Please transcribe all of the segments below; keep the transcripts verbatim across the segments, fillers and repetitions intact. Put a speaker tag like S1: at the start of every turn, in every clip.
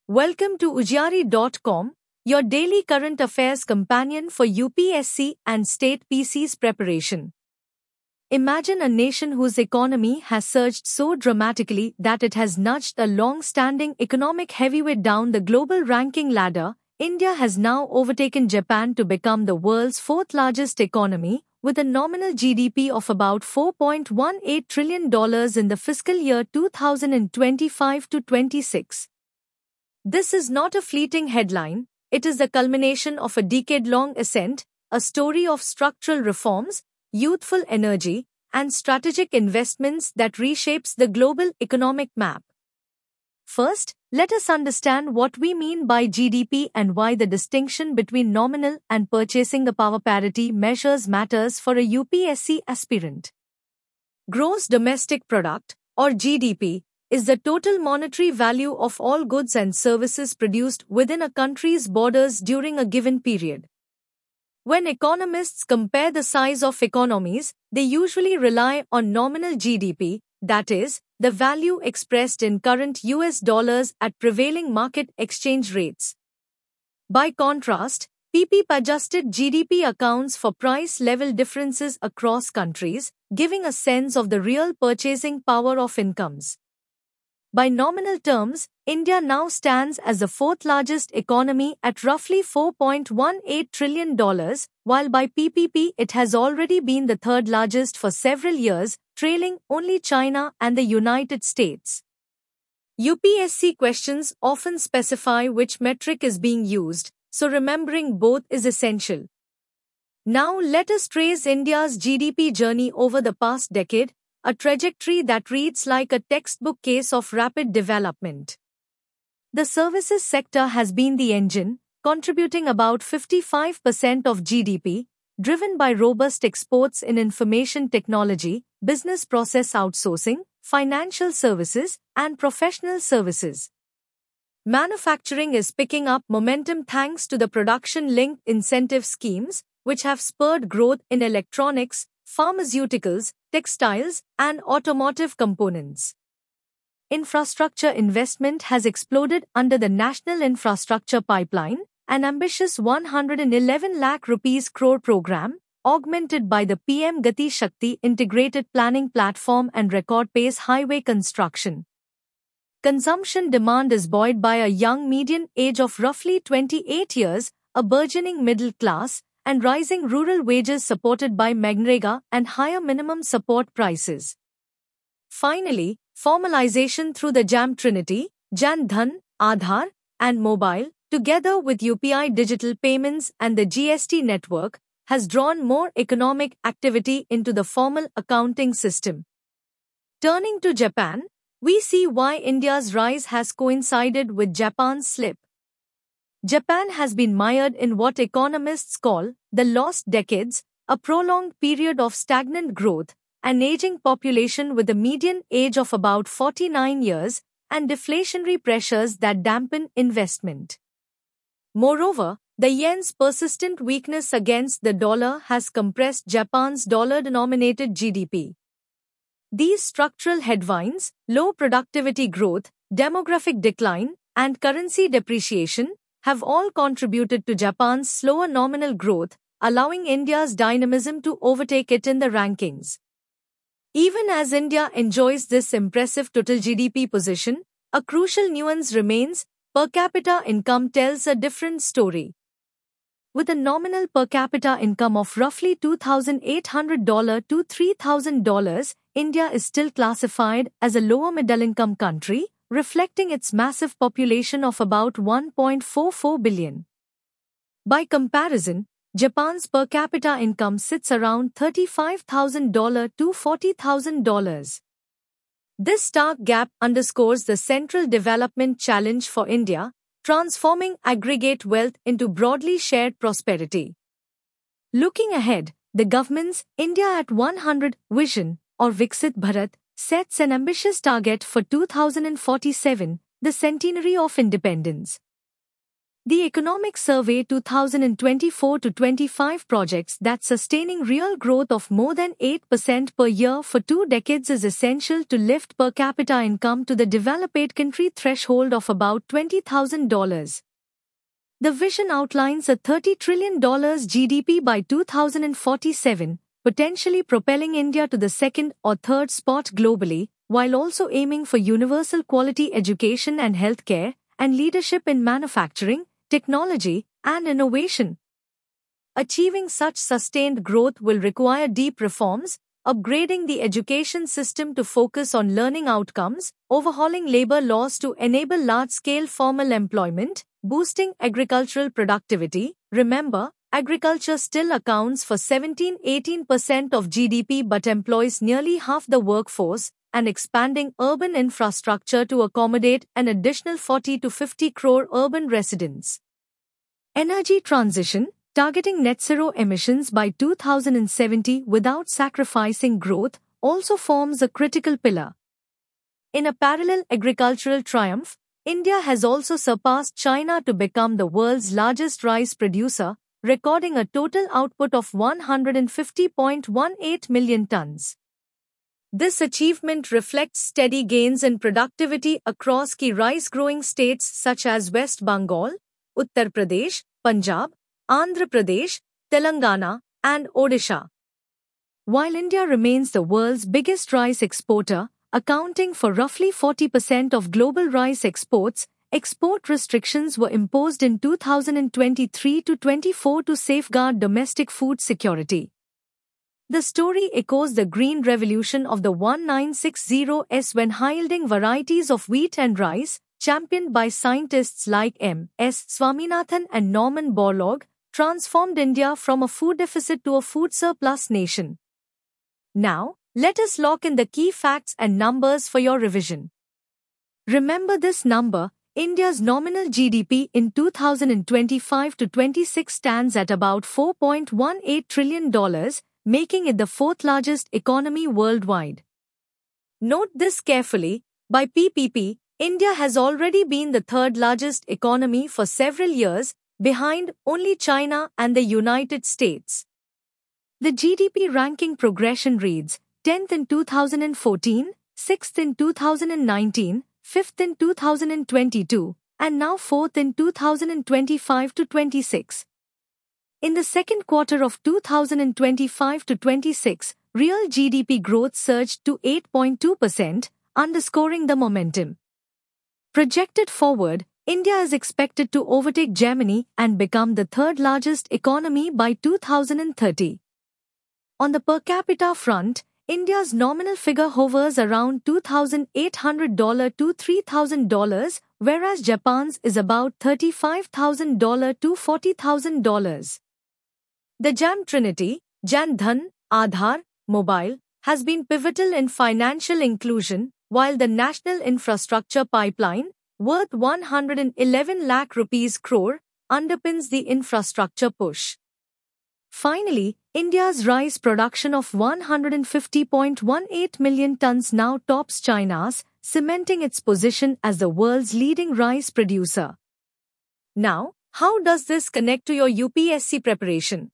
S1: Welcome to Ujari dot com, your daily current affairs companion for U P S C and state P C's preparation. Imagine a nation whose economy has surged so dramatically that it has nudged a long-standing economic heavyweight down the global ranking ladder. India has now overtaken Japan to become the world's fourth largest economy, with a nominal G D P of about four point one eight trillion dollars in the fiscal year two thousand twenty-five to twenty-six. This is not a fleeting headline, it is the culmination of a decade-long ascent, a story of structural reforms, youthful energy, and strategic investments that reshapes the global economic map. First, let us understand what we mean by G D P and why the distinction between nominal and purchasing power parity measures matters for a U P S C aspirant. Gross Domestic Product, or G D P, is the total monetary value of all goods and services produced within a country's borders during a given period. When economists compare the size of economies, they usually rely on nominal G D P, that is, the value expressed in current U S dollars at prevailing market exchange rates. By contrast, P P P-adjusted G D P accounts for price-level differences across countries, giving a sense of the real purchasing power of incomes. By nominal terms, India now stands as the fourth largest economy at roughly four point one eight trillion dollars, while by P P P it has already been the third largest for several years, trailing only China and the United States. U P S C questions often specify which metric is being used, so remembering both is essential. Now let us trace India's G D P journey over the past decade, a trajectory that reads like a textbook case of rapid development. The services sector has been the engine, contributing about fifty-five percent of G D P, driven by robust exports in information technology, business process outsourcing, financial services, and professional services. Manufacturing is picking up momentum thanks to the production-linked incentive schemes, which have spurred growth in electronics, pharmaceuticals, textiles, and automotive components. Infrastructure investment has exploded under the National Infrastructure Pipeline, an ambitious one hundred eleven lakh rupees crore program, augmented by the P M Gati Shakti integrated planning platform and record-pace highway construction. Consumption demand is buoyed by a young median age of roughly twenty-eight years, a burgeoning middle class, and rising rural wages supported by MGNREGA and higher minimum support prices. Finally, formalization through the JAM Trinity, Jan Dhan, Aadhaar, and Mobile, together with U P I digital payments and the G S T network, has drawn more economic activity into the formal accounting system. Turning to Japan, we see why India's rise has coincided with Japan's slip. Japan has been mired in what economists call the lost decades, a prolonged period of stagnant growth, an aging population with a median age of about forty-nine years, and deflationary pressures that dampen investment. Moreover, the yen's persistent weakness against the dollar has compressed Japan's dollar-denominated G D P. These structural headwinds, low productivity growth, demographic decline, and currency depreciation, have all contributed to Japan's slower nominal growth, allowing India's dynamism to overtake it in the rankings. Even as India enjoys this impressive total G D P position, a crucial nuance remains: per capita income tells a different story. With a nominal per capita income of roughly two thousand eight hundred to three thousand dollars, India is still classified as a lower middle-income country, reflecting its massive population of about one point four four billion. By comparison, Japan's per capita income sits around thirty-five thousand to forty thousand dollars. This stark gap underscores the central development challenge for India, transforming aggregate wealth into broadly shared prosperity. Looking ahead, the government's India at one hundred vision, or Viksit Bharat, sets an ambitious target for two thousand forty-seven, the centenary of independence. The Economic Survey twenty twenty-four to twenty-five projects that sustaining real growth of more than eight percent per year for two decades is essential to lift per capita income to the developed country threshold of about twenty thousand dollars. The vision outlines a thirty trillion dollars G D P by two thousand forty-seven, potentially propelling India to the second or third spot globally, while also aiming for universal quality education and healthcare, and leadership in manufacturing, technology, and innovation. Achieving such sustained growth will require deep reforms, upgrading the education system to focus on learning outcomes, overhauling labor laws to enable large-scale formal employment, boosting agricultural productivity. Remember, agriculture still accounts for seventeen to eighteen percent of G D P but employs nearly half the workforce, and expanding urban infrastructure to accommodate an additional forty to fifty crore urban residents. Energy transition, targeting net zero emissions by two thousand seventy without sacrificing growth, also forms a critical pillar. In a parallel agricultural triumph, India has also surpassed China to become the world's largest rice producer, recording a total output of one hundred fifty point one eight million tons. This achievement reflects steady gains in productivity across key rice-growing states such as West Bengal, Uttar Pradesh, Punjab, Andhra Pradesh, Telangana, and Odisha. While India remains the world's biggest rice exporter, accounting for roughly forty percent of global rice exports, export restrictions were imposed in two thousand twenty-three to twenty-four to safeguard domestic food security. The story echoes the green revolution of the nineteen sixties when high-yielding varieties of wheat and rice, championed by scientists like M S Swaminathan and Norman Borlaug, transformed India from a food deficit to a food surplus nation. Now, let us lock in the key facts and numbers for your revision. Remember this number: India's nominal G D P in two thousand twenty-five to twenty-six stands at about four point one eight trillion dollars, making it the fourth largest economy worldwide. Note this carefully: by P P P, India has already been the third largest economy for several years, behind only China and the United States. The G D P ranking progression reads: tenth in two thousand fourteen, sixth in two thousand nineteen, fifth in two thousand twenty-two, and now fourth in two thousand twenty-five to twenty-six. In the second quarter of two thousand twenty-five to twenty-six, real G D P growth surged to eight point two percent, underscoring the momentum. Projected forward, India is expected to overtake Germany and become the third largest economy by two thousand thirty. On the per capita front, India's nominal figure hovers around two thousand eight hundred to three thousand dollars, whereas Japan's is about thirty-five thousand to forty thousand dollars. The JAM Trinity, Jan Dhan, Aadhaar, Mobile, has been pivotal in financial inclusion, while the National Infrastructure Pipeline, worth one hundred eleven lakh rupees crore, underpins the infrastructure push. Finally, India's rice production of one hundred fifty point one eight million tons now tops China's, cementing its position as the world's leading rice producer. Now, how does this connect to your U P S C preparation?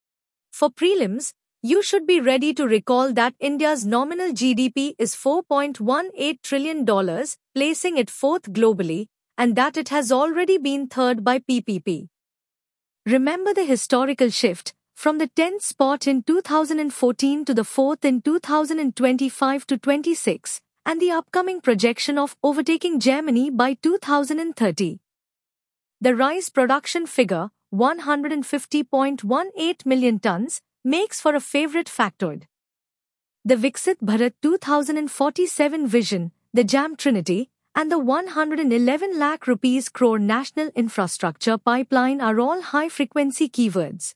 S1: For prelims, you should be ready to recall that India's nominal G D P is four point one eight trillion dollars, placing it fourth globally, and that it has already been third by P P P. Remember the historical shift, from the tenth spot in two thousand fourteen to the fourth in two thousand twenty-five to twenty-six, and the upcoming projection of overtaking Germany by two thousand thirty. The rice production figure, one hundred fifty point one eight million tons, makes for a favorite factoid. The Viksit Bharat two thousand forty-seven vision, the JAM Trinity, and the one hundred eleven lakh rupees crore national infrastructure pipeline are all high-frequency keywords.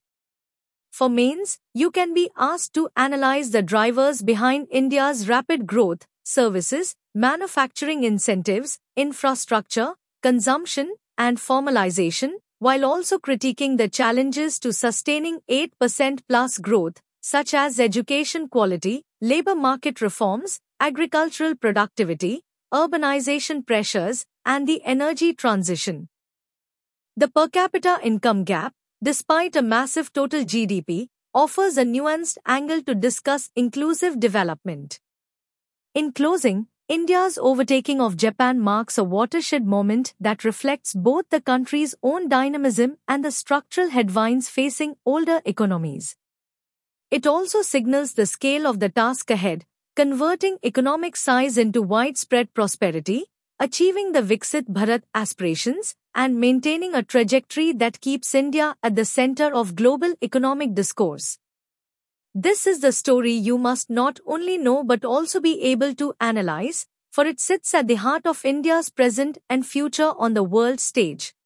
S1: For mains, you can be asked to analyze the drivers behind India's rapid growth: services, manufacturing incentives, infrastructure, consumption, and formalization, while also critiquing the challenges to sustaining eight percent plus growth, such as education quality, labor market reforms, agricultural productivity, urbanization pressures, and the energy transition. The per capita income gap, despite a massive total G D P, offers a nuanced angle to discuss inclusive development. In closing, India's overtaking of Japan marks a watershed moment that reflects both the country's own dynamism and the structural headwinds facing older economies. It also signals the scale of the task ahead, converting economic size into widespread prosperity, achieving the Viksit Bharat aspirations, and maintaining a trajectory that keeps India at the center of global economic discourse. This is the story you must not only know but also be able to analyze, for it sits at the heart of India's present and future on the world stage.